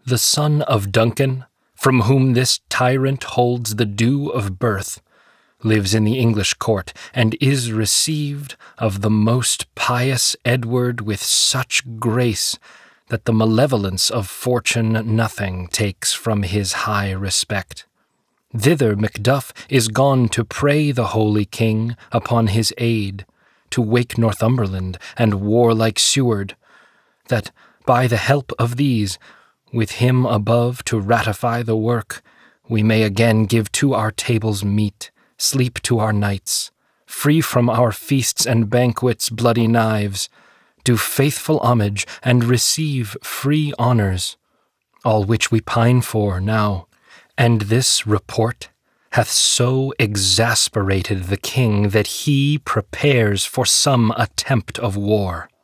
the son of Duncan, from whom this tyrant holds the due of birth, lives in the English court, and is received of the most pious Edward with such grace that the malevolence of fortune nothing takes from his high respect. Thither Macduff is gone to pray the holy king upon his aid, to wake Northumberland and warlike Seward, that by the help of these, with him above to ratify the work, we may again give to our tables meat, sleep to our nights, free from our feasts and banquets bloody knives, do faithful homage and receive free honours, all which we pine for now. And this report hath so exasperated the king that he prepares for some attempt of war.